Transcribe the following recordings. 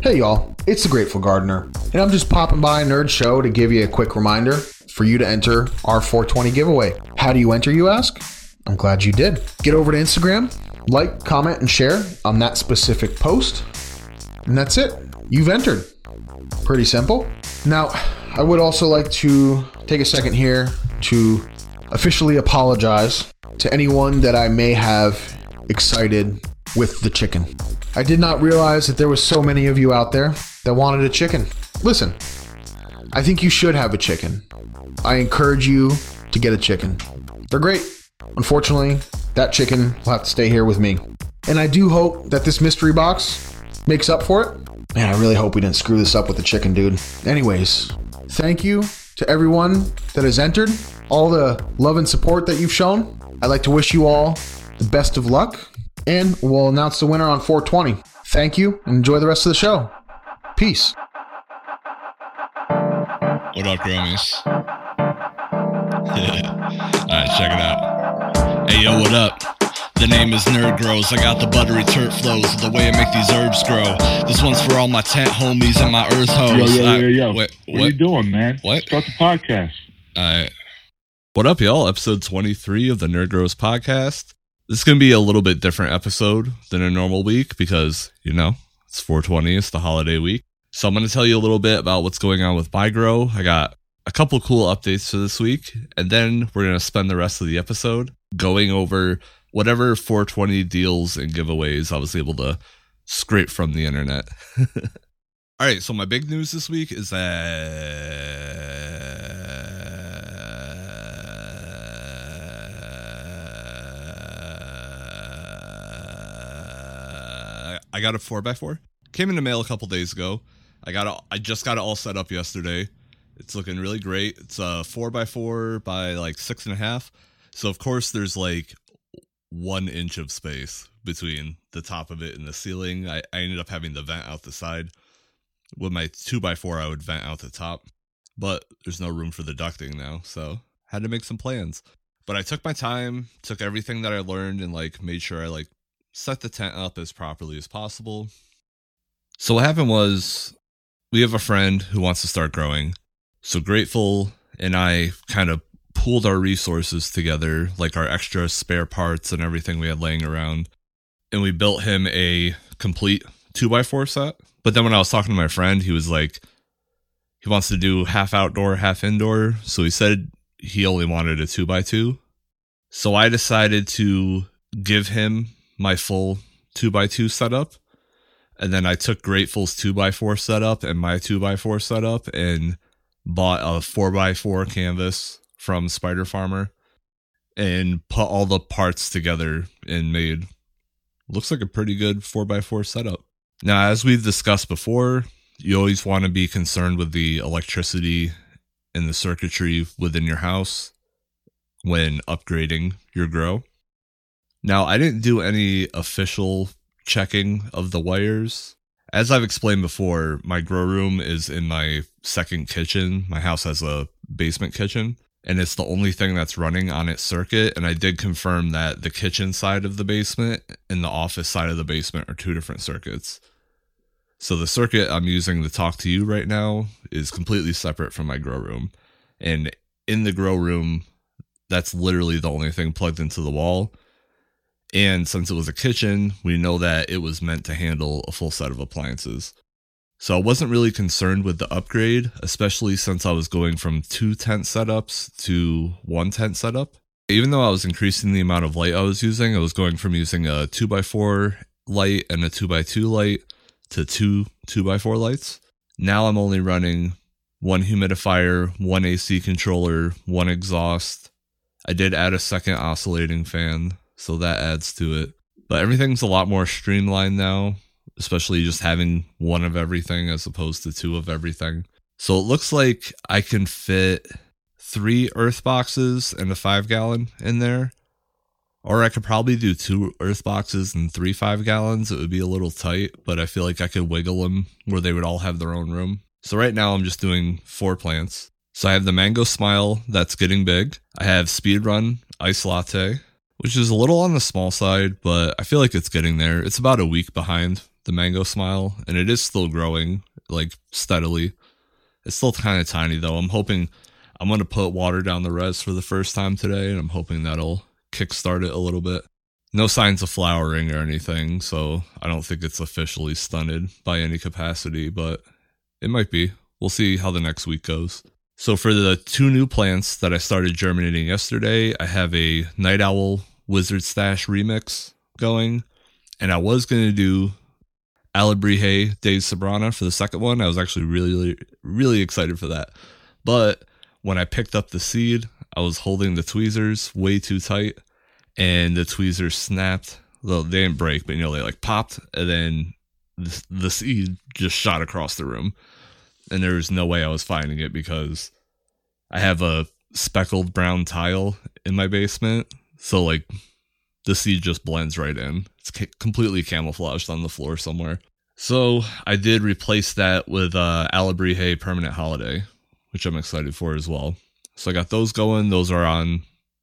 Hey y'all, it's the Grateful Gardener, and I'm just popping by Nerd Show to give you a quick reminder for you to enter our 420 giveaway. How do you enter, you ask? I'm glad you did. Get over to Instagram, like, comment, and share on that specific post, and that's it. You've entered. Pretty simple. Now, I would also like to take a second here to officially apologize to anyone that I may have excited with the chicken. I did not realize that there was so many of you out there that wanted a chicken. Listen, I think you should have a chicken. I encourage you to get a chicken. They're great. Unfortunately, that chicken will have to stay here with me. And I do hope that this mystery box makes up for it. Man, I really hope we didn't screw this up with the chicken, dude. Anyways, thank you to everyone that has entered, all the love and support that you've shown. I'd like to wish you all the best of luck. And we'll announce the winner on 420. Thank you, and enjoy the rest of the show. Peace. What up, Gromies? Alright, check it out. Hey, yo, what up? The name is Nerd Grows. I got the buttery turf flows, the way I make these herbs grow. This one's for all my tent homies and my earth hoes. Yo. What are you doing, man? What? Start the podcast. Alright. What up, y'all? Episode 23 of the Nerd Grows podcast. This is going to be a little bit different episode than a normal week because, you know, it's 420, it's the holiday week. So I'm going to tell you a little bit about what's going on with my grow. I got a couple cool updates for this week, and then we're going to spend the rest of the episode going over whatever 420 deals and giveaways I was able to scrape from the internet. All right, so my big news this week is that I got a 4x4. Came in the mail a couple days ago. I just got it all set up yesterday. It's looking really great. It's a 4x4 by like 6.5. So of course there's like 1 inch of space between the top of it and the ceiling. I ended up having the vent out the side. With my 2x4 I would vent out the top, but there's no room for the ducting now, so had to make some plans. But I took my time, took everything that I learned and like made sure I like set the tent up as properly as possible. So what happened was we have a friend who wants to start growing. So Grateful and I kind of pooled our resources together, like our extra spare parts and everything we had laying around. And we built him a complete 2x4 set. But then when I was talking to my friend, he was like, he wants to do half outdoor, half indoor. So he said he only wanted a 2x2. So I decided to give him my full 2x2 setup, and then I took Grateful's 2x4 setup and my 2x4 setup and bought a 4x4 canvas from Spider Farmer and put all the parts together and made looks like a pretty good 4x4 setup. Now, as we've discussed before, you always want to be concerned with the electricity and the circuitry within your house when upgrading your grow. Now, I didn't do any official checking of the wires. As I've explained before, my grow room is in my second kitchen. My house has a basement kitchen, and it's the only thing that's running on its circuit. And I did confirm that the kitchen side of the basement and the office side of the basement are 2 different circuits. So the circuit I'm using to talk to you right now is completely separate from my grow room. And in the grow room, that's literally the only thing plugged into the wall. And since it was a kitchen, we know that it was meant to handle a full set of appliances. So I wasn't really concerned with the upgrade, especially since I was going from 2 tent setups to 1 tent setup. Even though I was increasing the amount of light I was using, I was going from using a 2x4 light and a 2x2 light to 2 2x4 lights. Now I'm only running 1 humidifier, 1 AC controller, 1 exhaust. I did add a second oscillating fan, so that adds to it. But everything's a lot more streamlined now, especially just having 1 of everything as opposed to 2 of everything. So it looks like I can fit 3 earth boxes and a 5-gallon in there. Or I could probably do 2 earth boxes and 3 5-gallons. It would be a little tight, but I feel like I could wiggle them where they would all have their own room. So right now I'm just doing 4 plants. So I have the Mango Smile that's getting big. I have Speedrun Ice Latte, which is a little on the small side, but I feel like it's getting there. It's about a week behind the Mango Smile, and it is still growing like steadily. It's still kind of tiny though. I'm going to put water down the res for the first time today, and I'm hoping that'll kickstart it a little bit. No signs of flowering or anything, so I don't think it's officially stunted by any capacity, but it might be. We'll see how the next week goes. So for the 2 new plants that I started germinating yesterday, I have a Night Owl Wizard Stash remix going, and I was going to do Alebrije de Sabrana for the second one. I was actually really, really excited for that. But when I picked up the seed, I was holding the tweezers way too tight, and the tweezers snapped. Well, they didn't break, but they like popped, and then the seed just shot across the room. And there was no way I was finding it because I have a speckled brown tile in my basement. So like the seed just blends right in. It's completely camouflaged on the floor somewhere. So I did replace that with Alebrije Permanent Holiday, which I'm excited for as well. So I got those going. Those are on,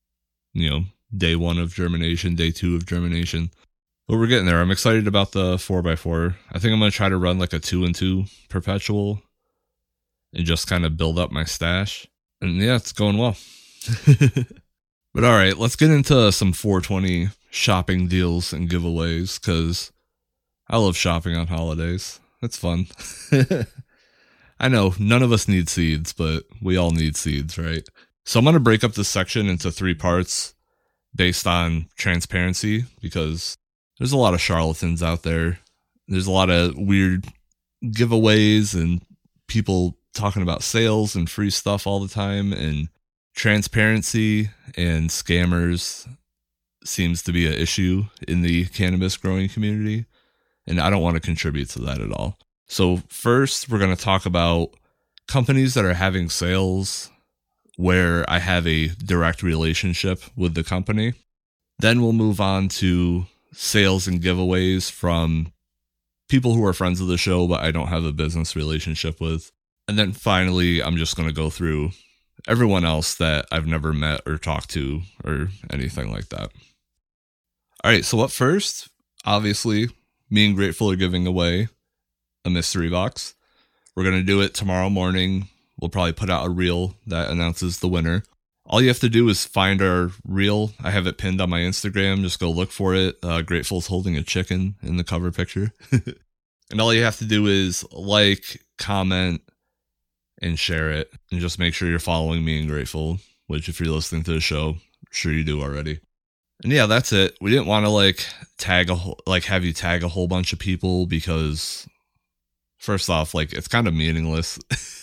day 1 of germination, day 2 of germination. But we're getting there. I'm excited about the 4x4. I think I'm going to try to run like a 2-and-2 perpetual and just kind of build up my stash. And yeah, it's going well. But all right, let's get into some 420 shopping deals and giveaways, because I love shopping on holidays. It's fun. I know none of us need seeds, but we all need seeds, right? So I'm going to break up this section into 3 parts based on transparency, because there's a lot of charlatans out there. There's a lot of weird giveaways and people talking about sales and free stuff all the time, and transparency and scammers seems to be an issue in the cannabis growing community, and I don't want to contribute to that at all. So first, we're going to talk about companies that are having sales where I have a direct relationship with the company. Then we'll move on to sales and giveaways from people who are friends of the show but I don't have a business relationship with. And then finally, I'm just going to go through everyone else that I've never met or talked to or anything like that. All right, so up first, obviously, me and Grateful are giving away a mystery box. We're going to do it tomorrow morning. We'll probably put out a reel that announces the winner. All you have to do is find our reel. I have it pinned on my Instagram. Just go look for it. Grateful's holding a chicken in the cover picture. And all you have to do is like, comment, and share it, and just make sure you're following me and Grateful, which if you're listening to the show, I'm sure you do already. And yeah, that's it. We didn't want to have you tag a whole bunch of people, because first off, it's kind of meaningless.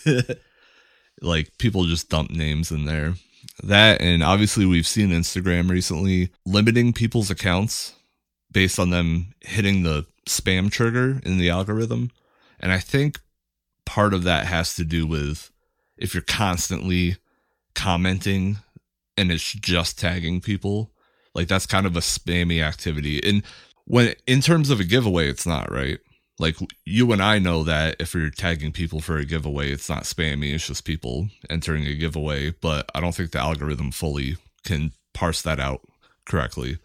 People just dump names in there. That, and obviously we've seen Instagram recently limiting people's accounts based on them hitting the spam trigger in the algorithm. And I think part of that has to do with if you're constantly commenting and it's just tagging people, that's kind of a spammy activity. And when in terms of a giveaway, it's not, right? You and I know that if you're tagging people for a giveaway, it's not spammy, it's just people entering a giveaway, but I don't think the algorithm fully can parse that out correctly.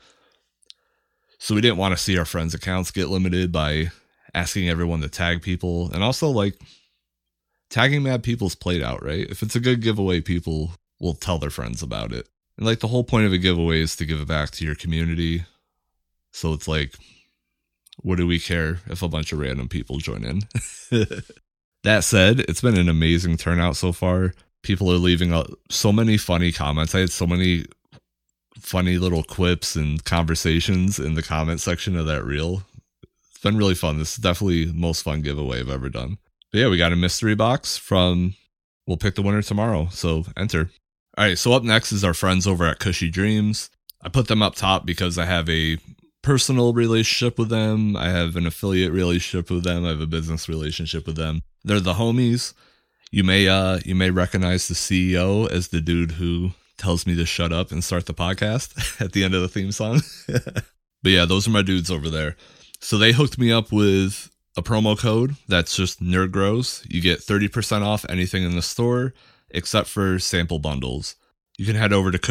So we didn't want to see our friends' accounts get limited by asking everyone to tag people. And also, tagging mad people's played out, right? If it's a good giveaway, people will tell their friends about it. And the whole point of a giveaway is to give it back to your community. So it's what do we care if a bunch of random people join in? That said, it's been an amazing turnout so far. People are leaving so many funny comments. I had so many funny little quips and conversations in the comment section of that reel. It's been really fun. This is definitely the most fun giveaway I've ever done. But yeah, we got a mystery box we'll pick the winner tomorrow, so enter. All right, so up next is our friends over at Cushy Dreams. I put them up top because I have a personal relationship with them. I have an affiliate relationship with them. I have a business relationship with them. They're the homies. You may recognize the CEO as the dude who tells me to shut up and start the podcast at the end of the theme song. But yeah, those are my dudes over there. So they hooked me up with a promo code that's just Nerd Grows. You get 30% off anything in the store except for sample bundles. You can head over to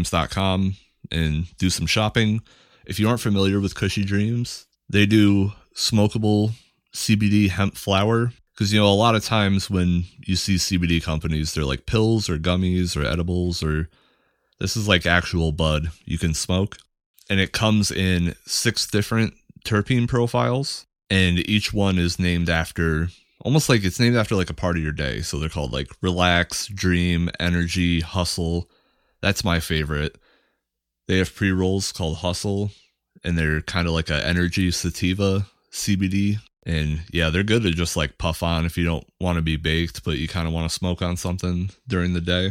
cushydreams.com and do some shopping. If you aren't familiar with Cushy Dreams, they do smokable CBD hemp flower. Because, a lot of times when you see CBD companies, they're like pills or gummies or edibles, or this is like actual bud you can smoke. And it comes in 6 different terpene profiles. And each one is named after, almost like it's named after like a part of your day. So they're called like relax, dream, energy, hustle. That's my favorite. They have pre-rolls called Hustle, and they're kind of like a energy sativa CBD. And yeah, they're good to just like puff on if you don't want to be baked, but you kind of want to smoke on something during the day.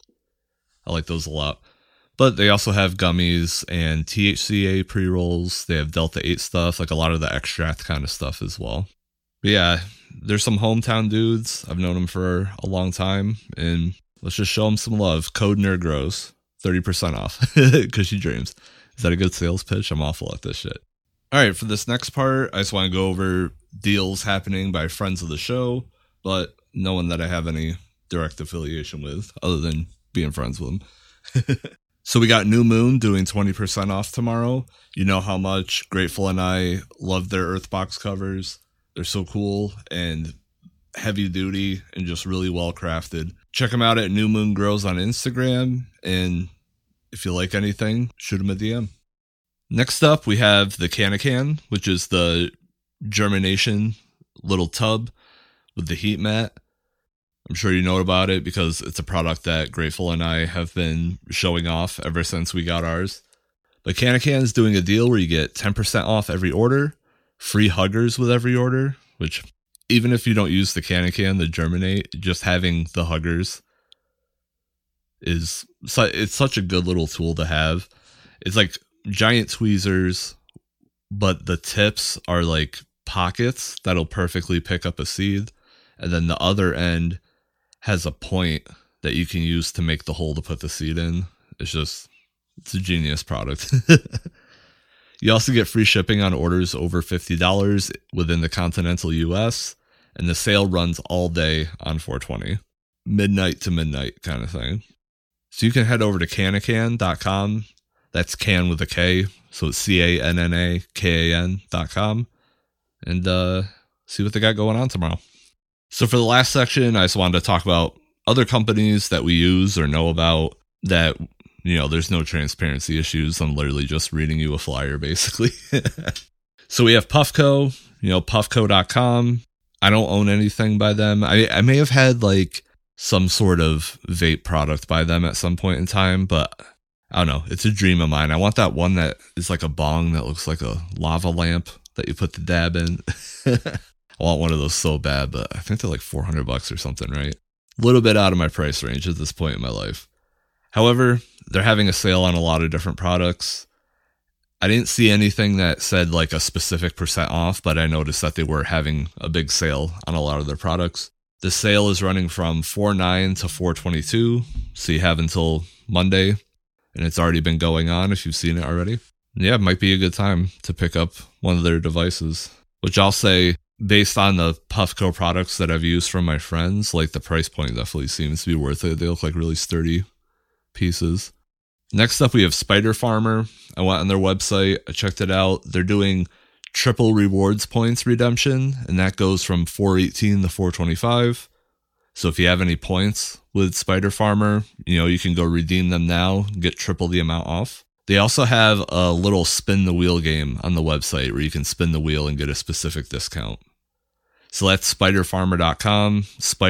I like those a lot. But they also have gummies and THCA pre-rolls. They have Delta 8 stuff, like a lot of the extract kind of stuff as well. But yeah, there's some hometown dudes. I've known them for a long time, and let's just show them some love. Code NerdGrows, 30% off, because she dreams. Is that a good sales pitch? I'm awful at this shit. All right, for this next part, I just want to go over deals happening by friends of the show, but no one that I have any direct affiliation with other than being friends with them. So we got New Moon doing 20% off tomorrow. You know how much Grateful and I love their Earthbox covers. They're so cool and heavy duty and just really well crafted. Check them out at New Moon Grows on Instagram, and if you like anything, shoot them a DM. Next up, we have the Can, which is the germination little tub with the heat mat. I'm sure you know about it because it's a product that Grateful and I have been showing off ever since we got ours. But Can is doing a deal where you get 10% off every order, free huggers with every order, which even if you don't use the Can to germinate, just having the huggers it's such a good little tool to have. It's like giant tweezers, but the tips are like pockets that'll perfectly pick up a seed, and then the other end has a point that you can use to make the hole to put the seed in. It's a genius product. You also get free shipping on orders over $50 within the continental US, and the sale runs all day on 420. Midnight to midnight kind of thing. So you can head over to cannacan.com. That's can with a K, so it's CANNAKAN.com, and see what they got going on tomorrow. So for the last section, I just wanted to talk about other companies that we use or know about that, there's no transparency issues. I'm literally just reading you a flyer, basically. So we have Puffco, puffco.com. I don't own anything by them. I may have had like some sort of vape product by them at some point in time, but I don't know. It's a dream of mine. I want that one that is like a bong that looks like a lava lamp that you put the dab in. I want one of those so bad, but I think they're like $400 or something, right? A little bit out of my price range at this point in my life. However, they're having a sale on a lot of different products. I didn't see anything that said like a specific percent off, but I noticed that they were having a big sale on a lot of their products. The sale is running from $4.9 to $4.22, so you have until Monday, and it's already been going on if you've seen it already. Yeah, it might be a good time to pick up one of their devices, which I'll say, based on the Puffco products that I've used from my friends, like the price point definitely seems to be worth it. They look like really sturdy pieces. Next up, we have Spider Farmer. I went on their website. I checked it out. They're doing triple rewards points redemption, and that goes from 418 to 425. So if you have any points with Spider Farmer, you can go redeem them now, get triple the amount off. They also have a little spin the wheel game on the website where you can spin the wheel and get a specific discount. So that's spiderfarmer.com,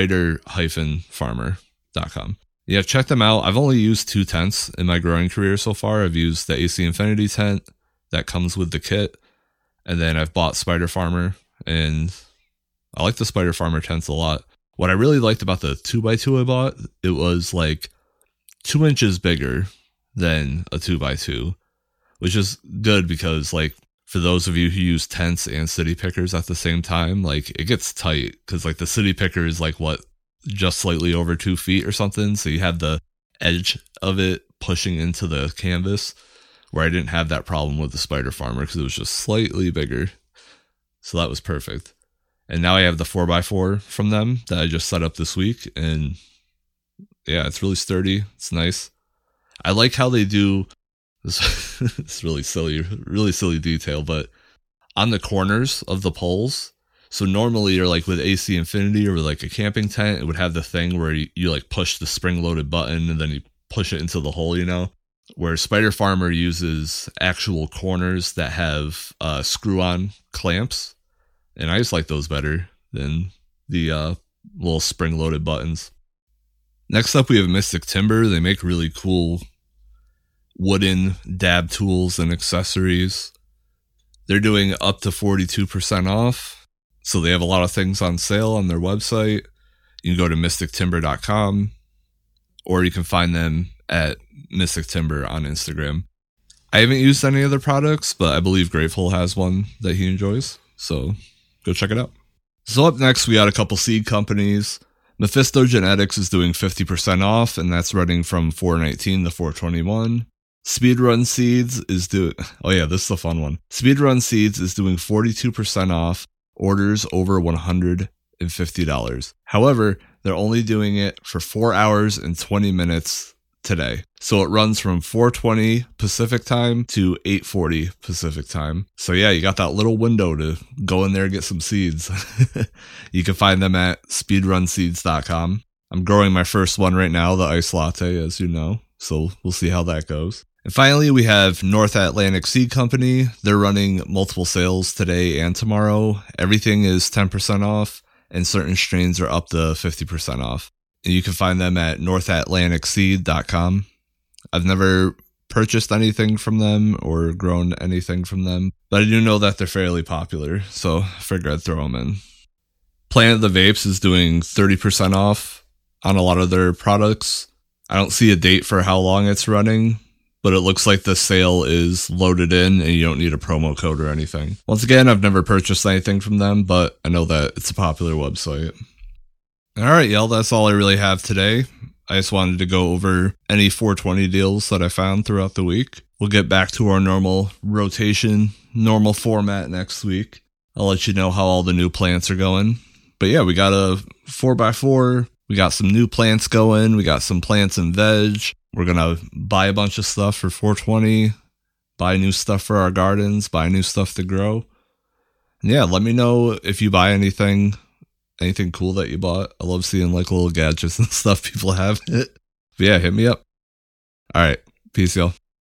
spider-farmer.com. Yeah, check them out. I've only used 2 tents in my growing career so far. I've used the AC Infinity tent that comes with the kit, and then I've bought Spider Farmer, and I like the Spider Farmer tents a lot. What I really liked about the 2x2 I bought, it was like 2 inches bigger than a 2x2, which is good because like for those of you who use tents and city pickers at the same time, like it gets tight because like the city picker is like just slightly over 2 feet or something. So you have the edge of it pushing into the canvas, where I didn't have that problem with the Spider Farmer because it was just slightly bigger. So that was perfect. And now I have the 4x4 from them that I just set up this week. And yeah, it's really sturdy. It's nice. I like how they do this. It's really silly detail, but on the corners of the poles. So normally you're like with AC Infinity or with like a camping tent, it would have the thing where you like push the spring-loaded button and then you push it into the hole, you know? Where Spider Farmer uses actual corners that have screw-on clamps. And I just like those better than the little spring-loaded buttons. Next up, we have Mystic Timber. They make really cool wooden dab tools and accessories. They're doing up to 42% off. So they have a lot of things on sale on their website. You can go to mystictimber.com or you can find them at Mystic Timber on Instagram. I haven't used any of their products, but I believe Grateful has one that he enjoys. So go check it out. So up next, we got a couple seed companies. Mephisto Genetics is doing 50% off, and that's running from $4.19 to $4.21. Speedrun Seeds is doing... Oh yeah, this is a fun one. Speedrun Seeds is doing 42% off orders over $150. However, they're only doing it for 4 hours and 20 minutes today. So it runs from 4:20 Pacific time to 8:40 Pacific time. So yeah, you got that little window to go in there and get some seeds. You can find them at speedrunseeds.com. I'm growing my first one right now, the Ice Latte, as you know. So we'll see how that goes. And finally, we have North Atlantic Seed Company. They're running multiple sales today and tomorrow. Everything is 10% off, and certain strains are up to 50% off. And you can find them at northatlanticseed.com. I've never purchased anything from them or grown anything from them, but I do know that they're fairly popular, so I figured I'd throw them in. Planet of the Vapes is doing 30% off on a lot of their products. I don't see a date for how long it's running, but it looks like the sale is loaded in and you don't need a promo code or anything. Once again, I've never purchased anything from them, but I know that it's a popular website. All right, y'all, that's all I really have today. I just wanted to go over any 420 deals that I found throughout the week. We'll get back to our normal rotation, normal format next week. I'll let you know how all the new plants are going. But yeah, we got a 4x4. We got some new plants going. We got some plants and veg. We're going to buy a bunch of stuff for 420, buy new stuff for our gardens, buy new stuff to grow. And yeah, let me know if you buy anything cool that you bought. I love seeing like little gadgets and stuff people have. But yeah, hit me up. All right. Peace, y'all.